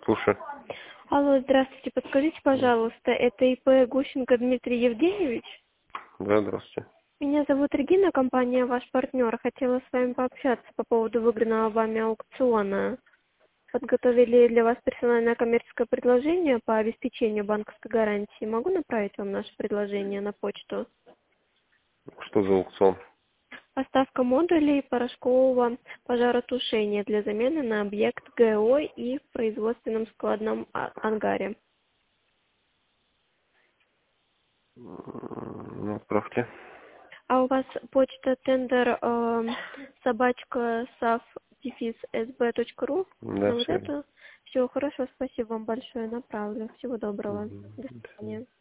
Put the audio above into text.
Слушай. Алло, здравствуйте. Подскажите, пожалуйста, это ИП Гущенко Дмитрий Евгеньевич? Да, здравствуйте. Меня зовут Регина, компания «Ваш партнер». Хотела с вами пообщаться по поводу выигранного вами аукциона. Подготовили для вас персональное коммерческое предложение по обеспечению банковской гарантии. Могу направить вам наше предложение на почту? Что за аукцион? Поставка модулей порошкового пожаротушения для замены на объект ГО и в производственном складном ангаре. Ну, отправьте. А у вас почта тендер собачка saf-sb.ru? Да, Вот все. это? Все, хорошо, спасибо вам большое, направлю. Всего доброго. До свидания.